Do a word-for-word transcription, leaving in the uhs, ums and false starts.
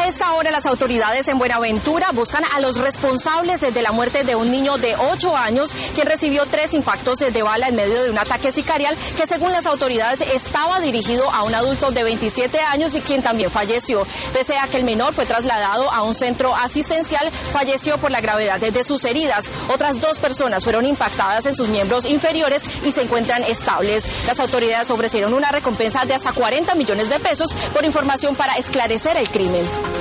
A esta hora las autoridades en Buenaventura buscan a los responsables de la muerte de un niño de ocho años quien recibió tres impactos de bala en medio de un ataque sicarial que según las autoridades estaba dirigido a un adulto de veintisiete años y quien también falleció. Pese a que el menor fue trasladado a un centro asistencial, falleció por la gravedad de sus heridas. Otras dos personas fueron impactadas en sus miembros inferiores y se encuentran estables. Las autoridades ofrecieron una recompensa de hasta cuarenta millones de pesos por información para esclarecer el crimen.